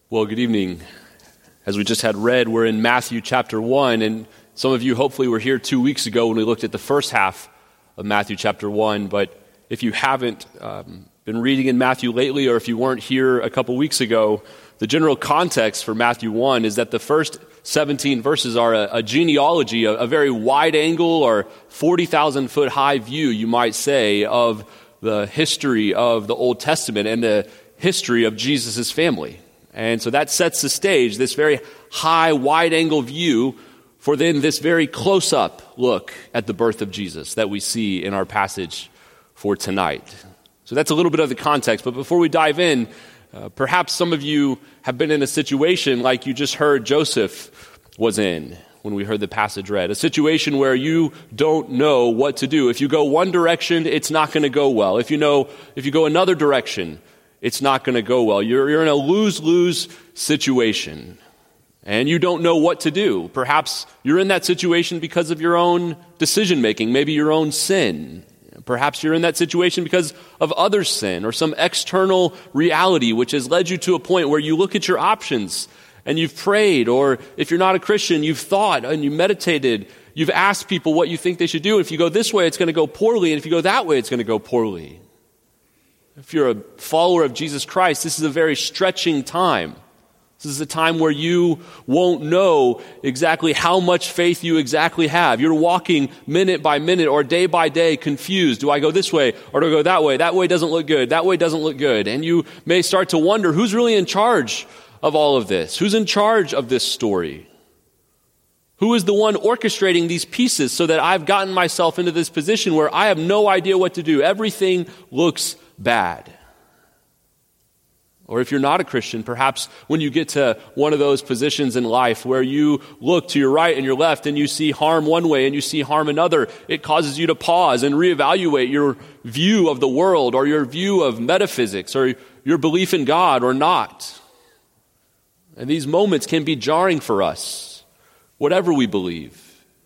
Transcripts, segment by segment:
Well, good evening. As we just had read, we're in Matthew chapter 1, and some of you hopefully were here 2 weeks ago when we looked at the first half of Matthew chapter 1, but if you haven't been reading in Matthew lately, or if you weren't here a couple weeks ago, the general context for Matthew 1 is that the first 17 verses are a genealogy, a very wide angle or 40,000 foot high view, you might say, of the history of the Old Testament and the history of Jesus' family. And so that sets the stage, this very high, wide-angle view for then this very close-up look at the birth of Jesus that we see in our passage for tonight. So that's a little bit of the context. But before we dive in, perhaps some of you have been in a situation like you just heard Joseph was in when we heard the passage read. A situation where you don't know what to do. If you go one direction, it's not going to go well. If you go another direction, it's not going to go well. You're in a lose-lose situation, and you don't know what to do. Perhaps you're in that situation because of your own decision-making, maybe your own sin. Perhaps you're in that situation because of others' sin or some external reality which has led you to a point where you look at your options and you've prayed, or if you're not a Christian, you've thought and you meditated. You've asked people what you think they should do. If you go this way, it's going to go poorly, and if you go that way, it's going to go poorly. If you're a follower of Jesus Christ, this is a very stretching time. This is a time where you won't know exactly how much faith you exactly have. You're walking minute by minute or day by day confused. Do I go this way or do I go that way? That way doesn't look good. That way doesn't look good. And you may start to wonder, who's really in charge of all of this? Who's in charge of this story? Who is the one orchestrating these pieces so that I've gotten myself into this position where I have no idea what to do? Everything looks bad. Or if you're not a Christian, perhaps when you get to one of those positions in life where you look to your right and your left and you see harm one way and you see harm another, it causes you to pause and reevaluate your view of the world or your view of metaphysics or your belief in God or not. And these moments can be jarring for us, whatever we believe.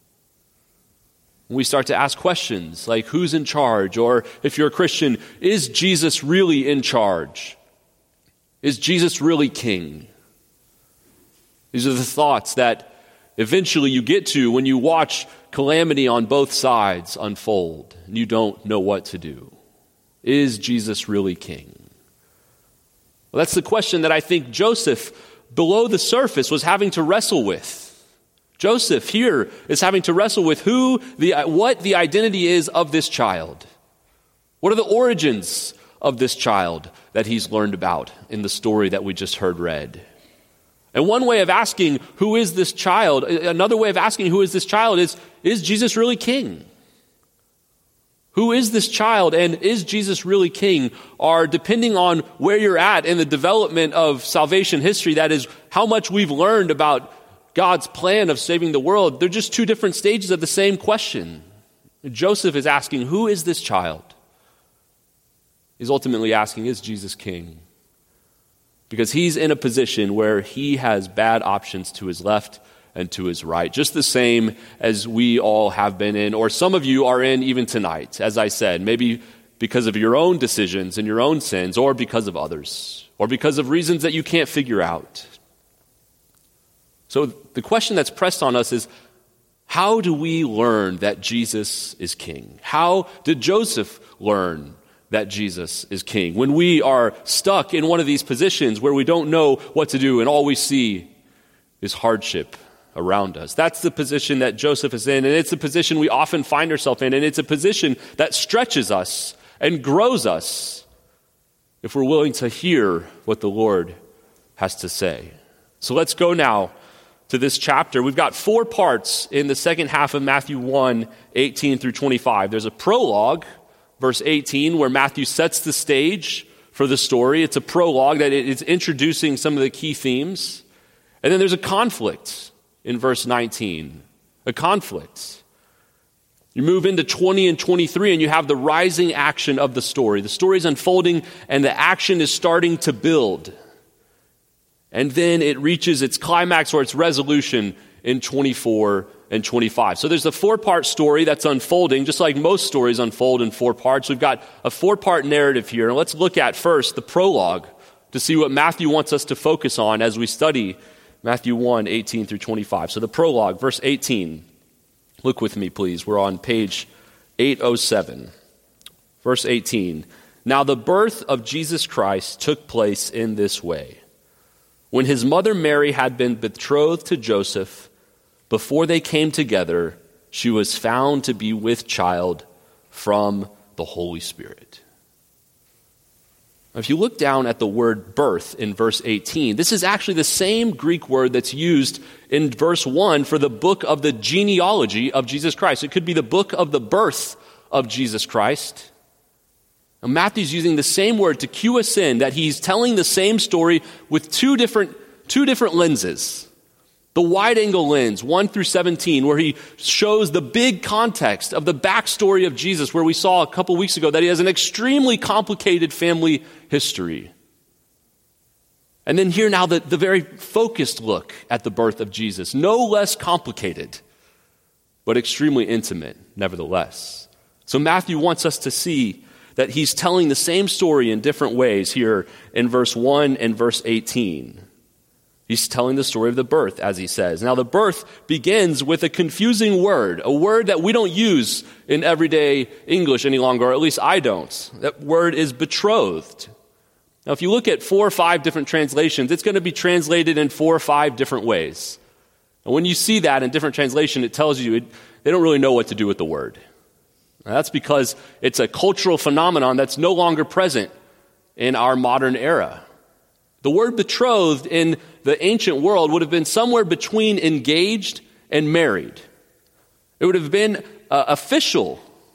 We start to ask questions like, who's in charge? Or if you're a Christian, is Jesus really in charge? Is Jesus really king? These are the thoughts that eventually you get to when you watch calamity on both sides unfold and you don't know what to do. Is Jesus really king? Well, that's the question that I think Joseph, below the surface, was having to wrestle with. Joseph here is having to wrestle with what the identity is of this child. What are the origins of this child that he's learned about in the story that we just heard read? And one way of asking who is this child, another way of asking who is this child is Jesus really king? Who is this child and is Jesus really king are depending on where you're at in the development of salvation history. That is how much we've learned about God's plan of saving the world. They're just two different stages of the same question. Joseph is asking, who is this child? He's ultimately asking, is Jesus king? Because he's in a position where he has bad options to his left and to his right, just the same as we all have been in, or some of you are in even tonight, as I said, maybe because of your own decisions and your own sins, or because of others, or because of reasons that you can't figure out. So the question that's pressed on us is, how do we learn that Jesus is king? How did Joseph learn that Jesus is king? When we are stuck in one of these positions where we don't know what to do and all we see is hardship around us. That's the position that Joseph is in, and it's a position we often find ourselves in, and it's a position that stretches us and grows us if we're willing to hear what the Lord has to say. So let's go now to this chapter. We've got 4 parts in the second half of Matthew 1, 18 through 25. There's a prologue, verse 18, where Matthew sets the stage for the story. It's a prologue that is introducing some of the key themes. And then there's a conflict in verse 19. A conflict. You move into 20 and 23 and you have the rising action of the story. The story is unfolding and the action is starting to build. And then it reaches its climax or its resolution in 24 and 25. So there's a 4-part story that's unfolding, just like most stories unfold in 4 parts. We've got a 4-part narrative here. And let's look at first the prologue, to see what Matthew wants us to focus on as we study Matthew 1:18 through 25. So the prologue, verse 18. Look with me, please. We're on page 807. Verse 18. Now the birth of Jesus Christ took place in this way. When his mother Mary had been betrothed to Joseph, before they came together, she was found to be with child from the Holy Spirit. Now, if you look down at the word birth in verse 18, this is actually the same Greek word that's used in verse 1 for the book of the genealogy of Jesus Christ. It could be the book of the birth of Jesus Christ. Now, Matthew's using the same word to cue us in that he's telling the same story with two different lenses. The wide-angle lens, 1 through 17, where he shows the big context of the backstory of Jesus, where we saw a couple weeks ago that he has an extremely complicated family history. And then here now the very focused look at the birth of Jesus, no less complicated, but extremely intimate, nevertheless. So Matthew wants us to see that he's telling the same story in different ways here in verse 1 and verse 18. He's telling the story of the birth, as he says. Now, the birth begins with a confusing word, a word that we don't use in everyday English any longer, or at least I don't. That word is betrothed. Now, if you look at 4 or 5 different translations, it's going to be translated in 4 or 5 different ways. And when you see that in different translation, it tells you they don't really know what to do with the word. Now, that's because it's a cultural phenomenon that's no longer present in our modern era. The word betrothed in the ancient world would have been somewhere between engaged and married. It would have been an official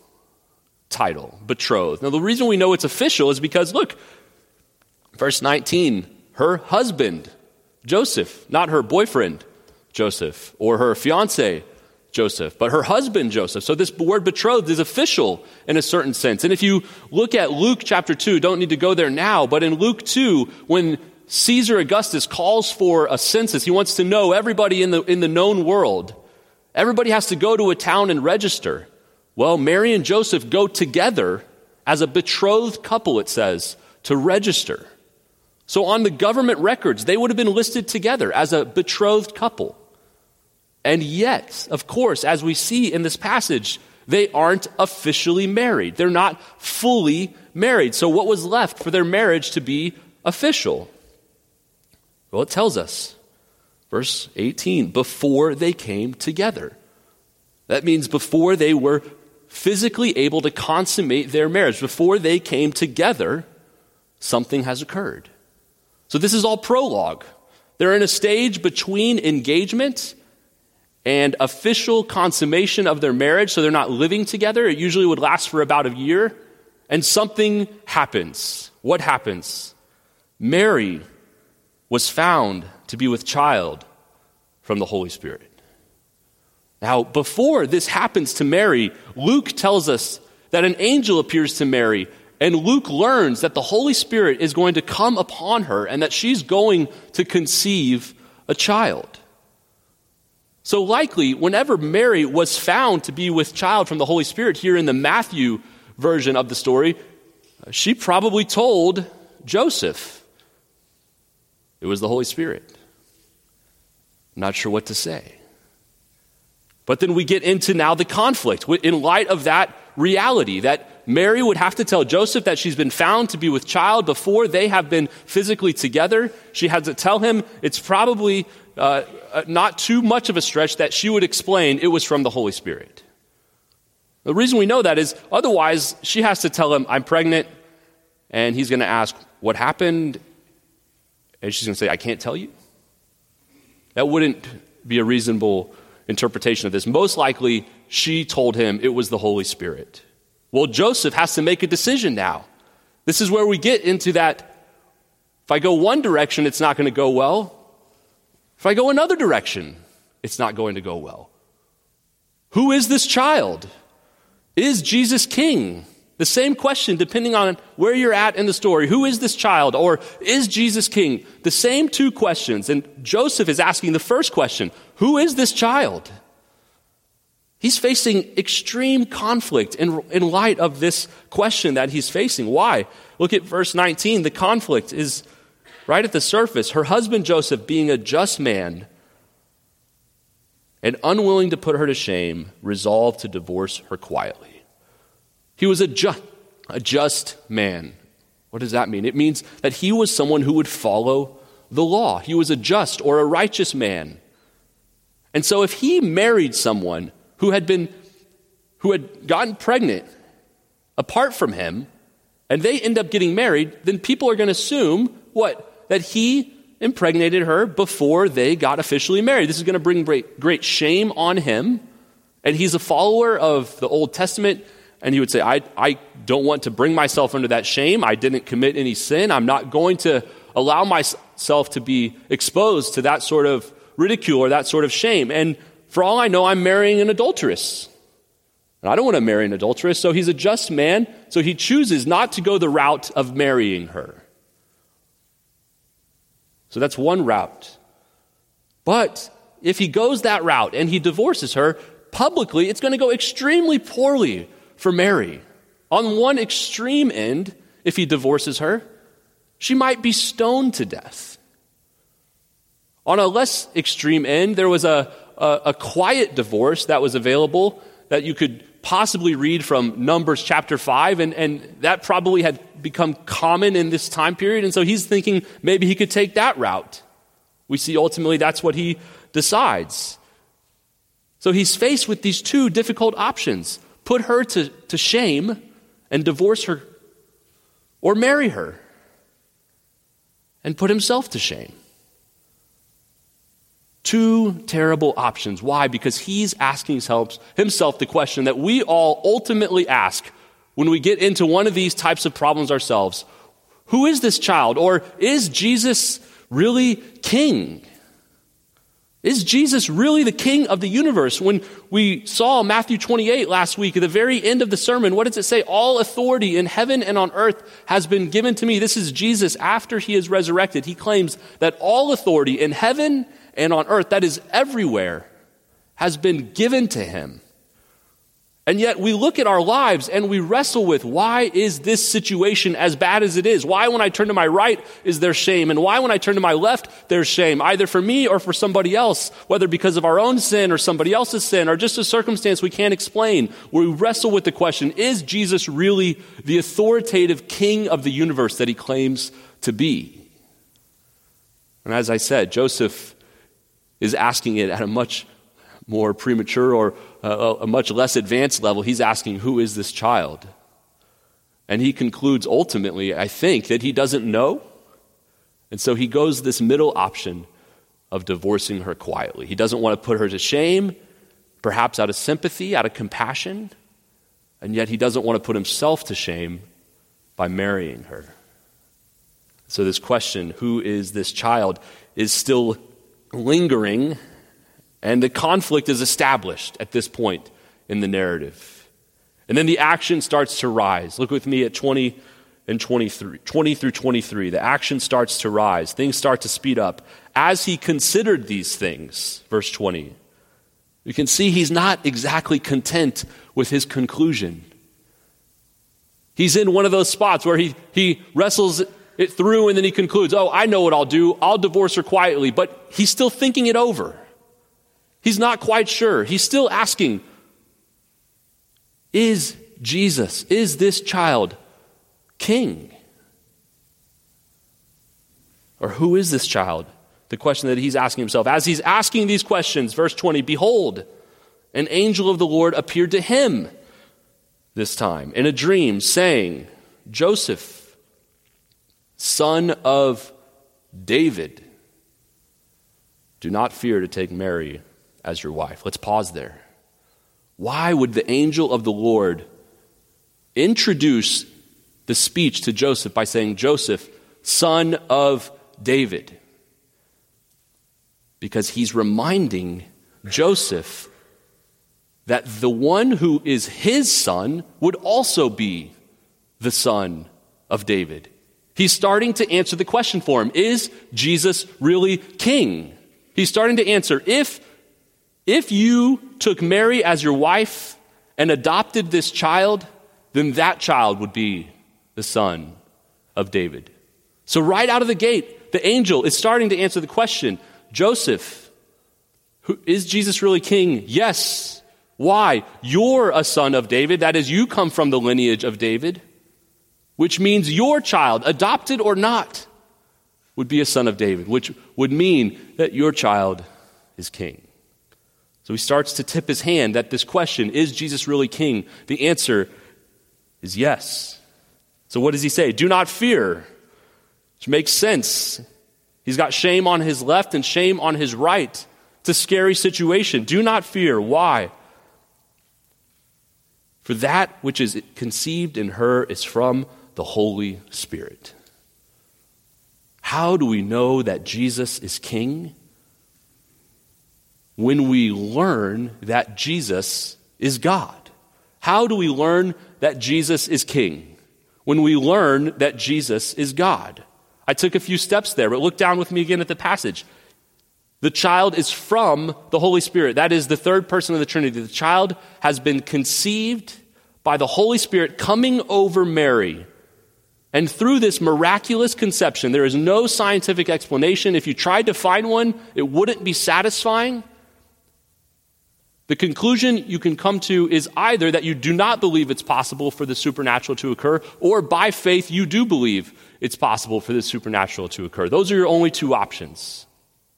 title, betrothed. Now, the reason we know it's official is because, look, verse 19, her husband, Joseph, not her boyfriend, Joseph, or her fiancé, Joseph, but her husband, Joseph. So this word betrothed is official in a certain sense. And if you look at Luke chapter 2, don't need to go there now, but in Luke 2, when Caesar Augustus calls for a census, he wants to know everybody in the known world. Everybody has to go to a town and register. Well, Mary and Joseph go together as a betrothed couple, it says, to register. So on the government records, they would have been listed together as a betrothed couple. And yet, of course, as we see in this passage, they aren't officially married. They're not fully married. So what was left for their marriage to be official? Well, it tells us, verse 18, before they came together. That means before they were physically able to consummate their marriage, before they came together, something has occurred. So this is all prologue. They're in a stage between engagement and official consummation of their marriage, so they're not living together. It usually would last for about a year, and something happens. What happens? Mary was found to be with child from the Holy Spirit. Now, before this happens to Mary, Luke tells us that an angel appears to Mary, and Luke learns that the Holy Spirit is going to come upon her and that she's going to conceive a child. So likely, whenever Mary was found to be with child from the Holy Spirit here in the Matthew version of the story, she probably told Joseph. It was the Holy Spirit. Not sure what to say. But then we get into now the conflict in light of that reality that Mary would have to tell Joseph that she's been found to be with child before they have been physically together. She had to tell him it's probably not too much of a stretch that she would explain it was from the Holy Spirit. The reason we know that is otherwise she has to tell him, I'm pregnant, and he's going to ask, what happened? And she's going to say, I can't tell you. That wouldn't be a reasonable interpretation of this. Most likely, she told him it was the Holy Spirit. Well, Joseph has to make a decision now. This is where we get into that, if I go one direction, it's not going to go well. If I go another direction, it's not going to go well. Who is this child? Is Jesus king? The same question, depending on where you're at in the story. Who is this child? Or is Jesus king? The same 2 questions. And Joseph is asking the first question, who is this child? He's facing extreme conflict in light of this question that he's facing. Why? Look at verse 19. The conflict is right at the surface, her husband Joseph, being a just man and unwilling to put her to shame, resolved to divorce her quietly. He was a just man. What does that mean? It means that he was someone who would follow the law. He was a just or a righteous man. And so if he married someone who had gotten pregnant apart from him, and they end up getting married, then people are going to assume, what? That he impregnated her before they got officially married. This is going to bring great shame on him. And he's a follower of the Old Testament, and he would say, I don't want to bring myself under that shame. I didn't commit any sin. I'm not going to allow myself to be exposed to that sort of ridicule or that sort of shame. And for all I know, I'm marrying an adulteress. And I don't want to marry an adulteress, so he's a just man, so he chooses not to go the route of marrying her. So that's one route. But if he goes that route and he divorces her, publicly, it's going to go extremely poorly for Mary. On one extreme end, if he divorces her, she might be stoned to death. On a less extreme end, there was a quiet divorce that was available that you could possibly read from Numbers chapter 5, and that probably had become common in this time period, and so he's thinking maybe he could take that route. We see ultimately that's what he decides. So he's faced with these two difficult options: put her to shame and divorce her, or marry her and put himself to shame. Two terrible options. Why? Because he's asking himself the question that we all ultimately ask when we get into one of these types of problems ourselves. Who is this child? Or is Jesus really king? Is Jesus really the king of the universe? When we saw Matthew 28 last week, at the very end of the sermon, what does it say? All authority in heaven and on earth has been given to me. This is Jesus after he is resurrected. He claims that all authority in heaven and on earth, that is everywhere, has been given to him. And yet we look at our lives and we wrestle with, why is this situation as bad as it is? Why when I turn to my right is there shame? And why when I turn to my left there's shame, either for me or for somebody else, whether because of our own sin or somebody else's sin or just a circumstance we can't explain. We wrestle with the question, is Jesus really the authoritative king of the universe that he claims to be? And as I said, Joseph is asking it at a much more premature or a much less advanced level. He's asking, who is this child? And he concludes ultimately, I think, that he doesn't know. And so he goes this middle option of divorcing her quietly. He doesn't want to put her to shame, perhaps out of sympathy, out of compassion, and yet he doesn't want to put himself to shame by marrying her. So this question, who is this child, is still lingering, and the conflict is established at this point in the narrative. And then the action starts to rise. Look with me at 20 through 23. The action starts to rise. Things start to speed up. As he considered these things, verse 20, you can see he's not exactly content with his conclusion. He's in one of those spots where he wrestles it through and then he concludes, I know what I'll do. I'll divorce her quietly. But he's still thinking it over. He's not quite sure. He's still asking, is this child king? Or who is this child? The question that he's asking himself. As he's asking these questions, verse 20, behold, an angel of the Lord appeared to him this time in a dream, saying, Joseph, son of David, do not fear to take Mary as your wife. Let's pause there. Why would the angel of the Lord introduce the speech to Joseph by saying, Joseph, son of David? Because he's reminding Joseph that the one who is his son would also be the son of David. He's starting to answer the question for him. Is Jesus really king? He's starting to answer, if you took Mary as your wife and adopted this child, then that child would be the son of David. So right out of the gate, the angel is starting to answer the question, Joseph, is Jesus really king? Yes. Why? You're a son of David. That is, you come from the lineage of David, which means your child, adopted or not, would be a son of David, which would mean that your child is king. So he starts to tip his hand that this question, is Jesus really king? The answer is yes. So what does he say? Do not fear, which makes sense. He's got shame on his left and shame on his right. It's a scary situation. Do not fear. Why? For that which is conceived in her is from the Holy Spirit. How do we know that Jesus is king? When we learn that Jesus is God. How do we learn that Jesus is king? When we learn that Jesus is God. I took a few steps there, but look down with me again at the passage. The child is from the Holy Spirit. That is the third person of the Trinity. The child has been conceived by the Holy Spirit coming over Mary. And through this miraculous conception, there is no scientific explanation. If you tried to find one, it wouldn't be satisfying. The conclusion you can come to is either that you do not believe it's possible for the supernatural to occur, or by faith you do believe it's possible for the supernatural to occur. Those are your only two options.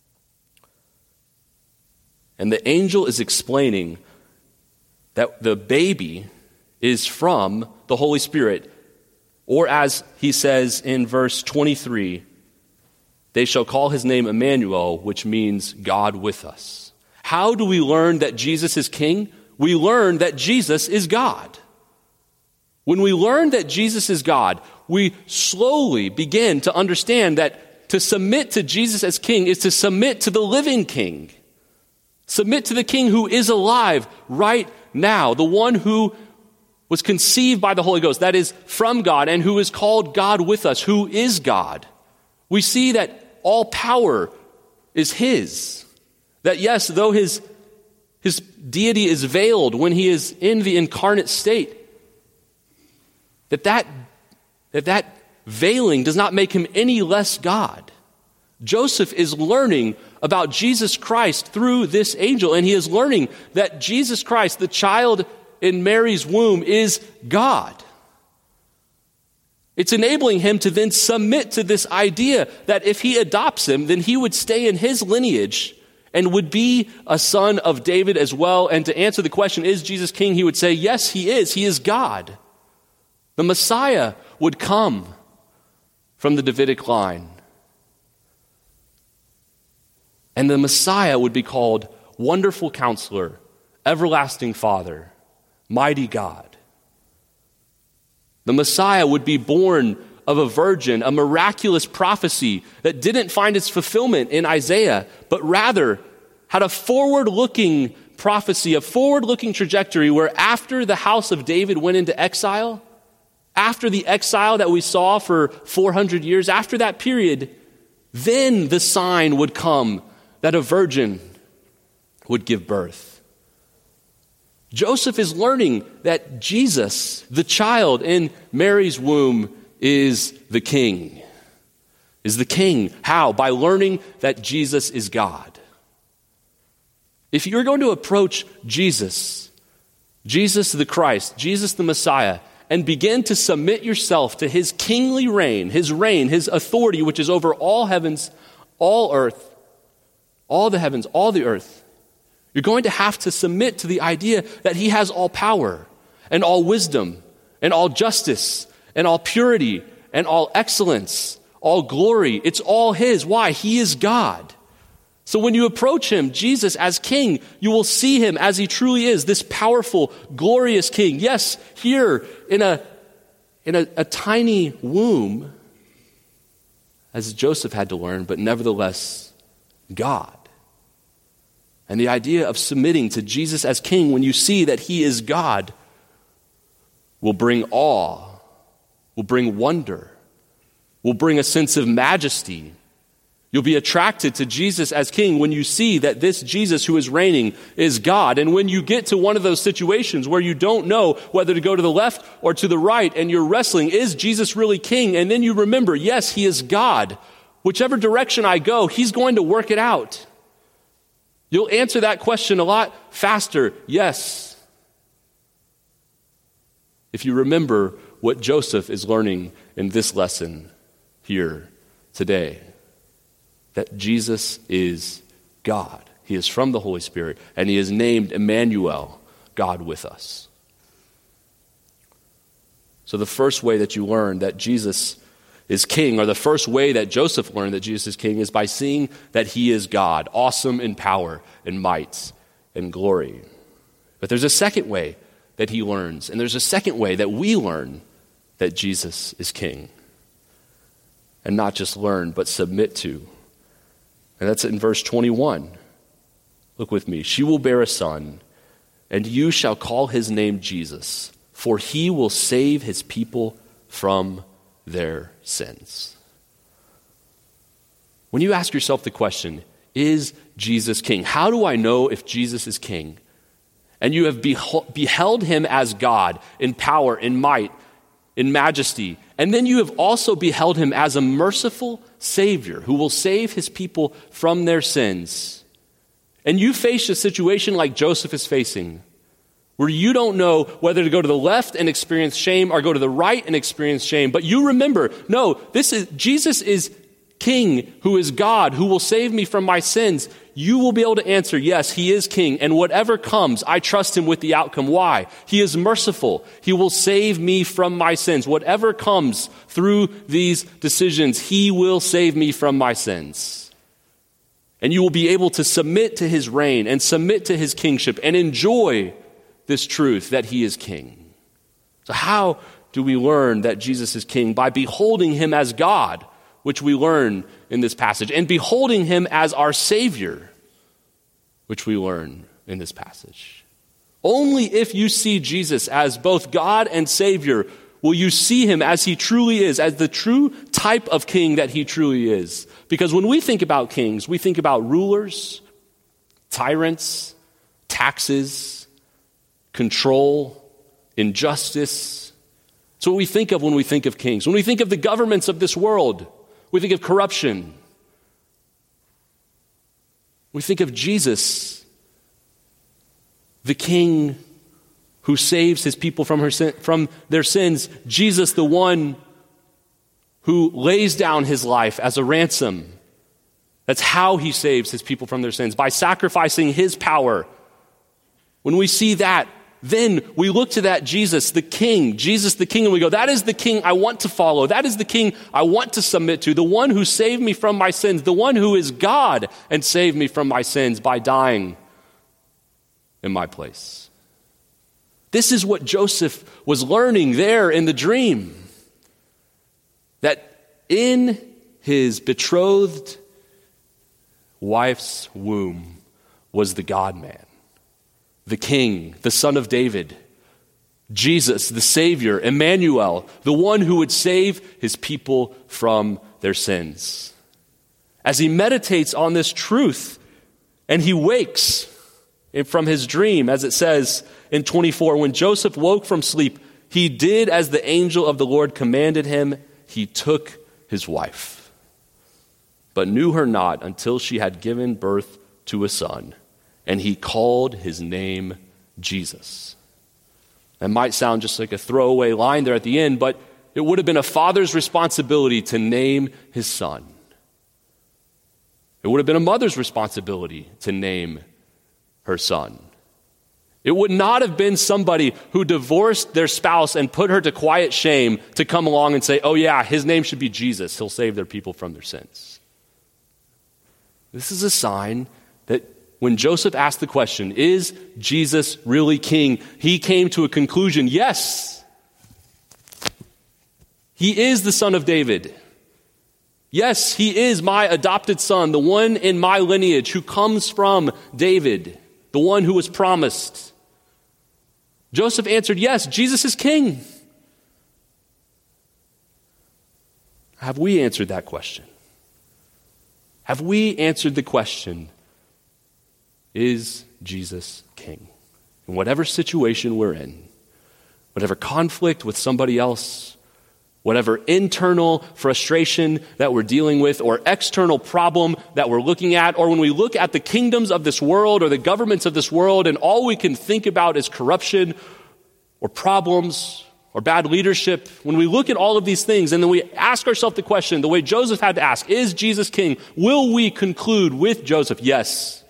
And the angel is explaining that the baby is from the Holy Spirit, or as he says in verse 23, they shall call his name Emmanuel, which means God with us. How do we learn that Jesus is king? We learn that Jesus is God. When we learn that Jesus is God, we slowly begin to understand that to submit to Jesus as king is to submit to the living king. Submit to the king who is alive right now, the one who was conceived by the Holy Ghost, that is from God, and who is called God with us, who is God. We see that all power is his. That yes, though his deity is veiled when he is in the incarnate state, that veiling does not make him any less God. Joseph is learning about Jesus Christ through this angel, and he is learning that Jesus Christ, the child in Mary's womb, is God. It's enabling him to then submit to this idea that if he adopts him, then he would stay in his lineage and would be a son of David as well. And to answer the question, is Jesus king? He would say, yes, he is. He is God. The Messiah would come from the Davidic line. And the Messiah would be called Wonderful Counselor, Everlasting Father, Mighty God. The Messiah would be born of a virgin, a miraculous prophecy that didn't find its fulfillment in Isaiah, but rather had a forward-looking prophecy, a forward-looking trajectory where after the house of David went into exile, after the exile that we saw for 400 years, after that period, then the sign would come that a virgin would give birth. Joseph is learning that Jesus, the child in Mary's womb, is the king. Is the king. How? By learning that Jesus is God. If you're going to approach Jesus the Christ, Jesus the Messiah, and begin to submit yourself to his kingly reign, his authority, which is over all heavens, all earth, all the heavens, all the earth, you're going to have to submit to the idea that he has all power and all wisdom and all justice and all purity and all excellence, all glory. It's all his. Why? He is God. So when you approach him, Jesus, as king, you will see him as he truly is, this powerful, glorious king. Yes, here in a tiny womb, as Joseph had to learn, but nevertheless, God. And the idea of submitting to Jesus as king, when you see that he is God, will bring awe, will bring wonder, will bring a sense of majesty. You'll be attracted to Jesus as king when you see that this Jesus who is reigning is God. And when you get to one of those situations where you don't know whether to go to the left or to the right and you're wrestling, is Jesus really king? And then you remember, yes, he is God. Whichever direction I go, he's going to work it out. You'll answer that question a lot faster. Yes. If you remember what Joseph is learning in this lesson here today, that Jesus is God. He is from the Holy Spirit, and he is named Emmanuel, God with us. So the first way that you learn that Jesus is king, or the first way that Joseph learned that Jesus is king, is by seeing that he is God, awesome in power and might and glory. But there's a second way that he learns, and there's a second way that we learn that Jesus is king. And not just learn, but submit to. And that's in verse 21. Look with me. She will bear a son, and you shall call his name Jesus, for he will save his people from their sins. When you ask yourself the question, is Jesus king? How do I know if Jesus is king? And you have beheld him as God in power, in might, in majesty. And then you have also beheld him as a merciful Savior who will save his people from their sins. And you face a situation like Joseph is facing, where you don't know whether to go to the left and experience shame or go to the right and experience shame. But you remember, no, Jesus is King who is God, who will save me from my sins. You will be able to answer, yes, he is king. And whatever comes, I trust him with the outcome. Why? He is merciful. He will save me from my sins. Whatever comes through these decisions, he will save me from my sins. And you will be able to submit to his reign and submit to his kingship and enjoy this truth that he is king. So how do we learn that Jesus is king? By beholding him as God, which we learn in this passage, and beholding him as our Savior, which we learn in this passage. Only if you see Jesus as both God and Savior will you see him as he truly is, as the true type of king that he truly is. Because when we think about kings, we think about rulers, tyrants, taxes, control, injustice. It's what we think of when we think of kings. When we think of the governments of this world, we think of corruption. We think of Jesus, the king who saves his people from their sins. Jesus, the one who lays down his life as a ransom. That's how he saves his people from their sins, by sacrificing his power. When we see that, then we look to that Jesus the king, and we go, that is the king I want to follow. That is the king I want to submit to, the one who saved me from my sins, the one who is God and saved me from my sins by dying in my place. This is what Joseph was learning there in the dream, that in his betrothed wife's womb was the God-man, the King, the Son of David, Jesus, the Savior, Emmanuel, the one who would save his people from their sins. As he meditates on this truth, and he wakes from his dream, as it says in 24, when Joseph woke from sleep, he did as the angel of the Lord commanded him. He took his wife, but knew her not until she had given birth to a son. And he called his name Jesus. That might sound just like a throwaway line there at the end, but it would have been a father's responsibility to name his son. It would have been a mother's responsibility to name her son. It would not have been somebody who divorced their spouse and put her to quiet shame to come along and say, oh yeah, his name should be Jesus. He'll save their people from their sins. This is a sign that when Joseph asked the question, is Jesus really king? He came to a conclusion, yes. He is the Son of David. Yes, he is my adopted son, the one in my lineage who comes from David, the one who was promised. Joseph answered, yes, Jesus is king. Have we answered that question? Have we answered the question, is Jesus king? In whatever situation we're in, whatever conflict with somebody else, Whatever internal frustration that we're dealing with or external problem that we're looking at, or when we look at the kingdoms of this world or the governments of this world and all we can think about is corruption or problems or bad leadership, when we look at all of these things and then we ask ourselves the question, the way Joseph had to ask, is Jesus king? Will we conclude with Joseph? Yes.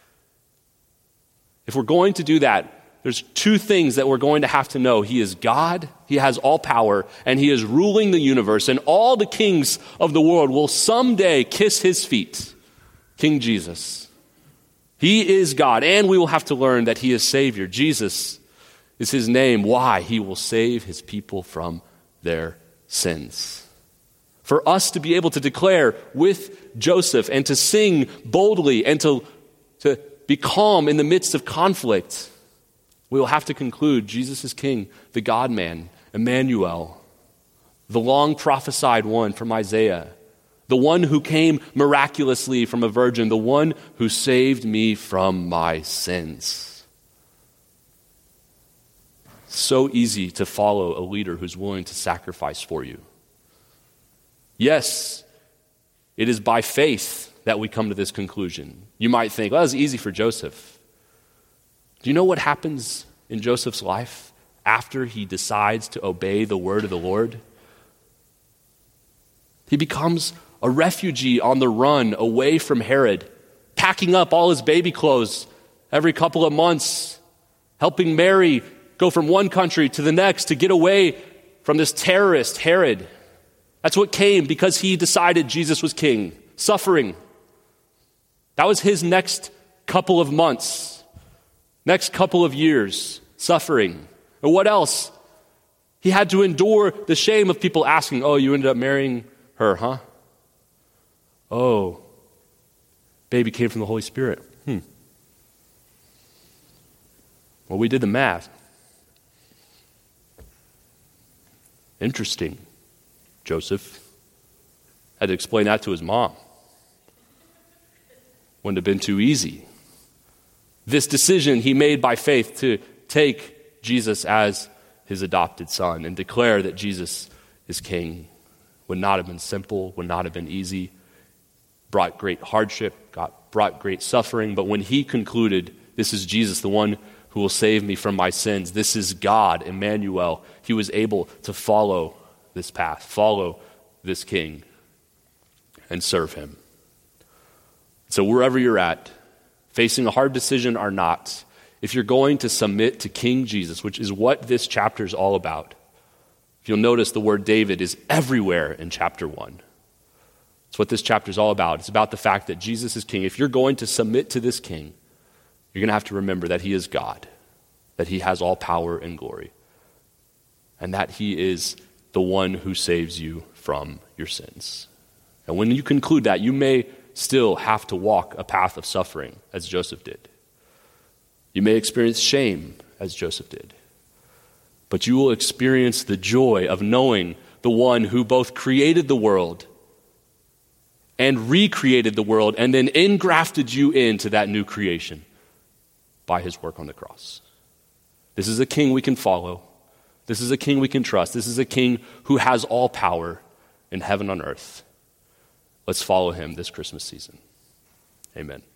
If we're going to do that, there's two things that we're going to have to know. He is God, he has all power, and he is ruling the universe, and all the kings of the world will someday kiss his feet. King Jesus. He is God, and we will have to learn that he is Savior. Jesus is his name. Why? He will save his people from their sins. For us to be able to declare with Joseph and to sing boldly and to be calm in the midst of conflict, we will have to conclude Jesus is King, the God-man, Emmanuel, the long prophesied one from Isaiah, the one who came miraculously from a virgin, the one who saved me from my sins. So easy to follow a leader who's willing to sacrifice for you. Yes, it is by faith that we come to this conclusion. You might think, well, that was easy for Joseph. Do you know what happens in Joseph's life after he decides to obey the word of the Lord? He becomes a refugee on the run away from Herod, packing up all his baby clothes every couple of months, helping Mary go from one country to the next to get away from this terrorist, Herod. That's what came because he decided Jesus was king. Suffering. That was his next couple of months. Next couple of years, suffering. And what else? He had to endure the shame of people asking, oh, you ended up marrying her, huh? Oh, baby came from the Holy Spirit. Well, we did the math. Interesting. Joseph had to explain that to his mom. Wouldn't have been too easy. This decision he made by faith to take Jesus as his adopted son and declare that Jesus is king would not have been simple, would not have been easy, brought great hardship, brought great suffering. But when he concluded, this is Jesus, the one who will save me from my sins, this is God, Emmanuel, he was able to follow this path, follow this king, and serve him. So wherever you're at, facing a hard decision or not, if you're going to submit to King Jesus, which is what this chapter is all about, if you'll notice the word David is everywhere in chapter 1. It's what this chapter is all about. It's about the fact that Jesus is king. If you're going to submit to this king, you're going to have to remember that he is God, that he has all power and glory, and that he is the one who saves you from your sins. And when you conclude that, you may still have to walk a path of suffering, as Joseph did. You may experience shame, as Joseph did. But you will experience the joy of knowing the one who both created the world and recreated the world and then engrafted you into that new creation by his work on the cross. This is a king we can follow. This is a king we can trust. This is a king who has all power in heaven and on earth. Let's follow him this Christmas season. Amen.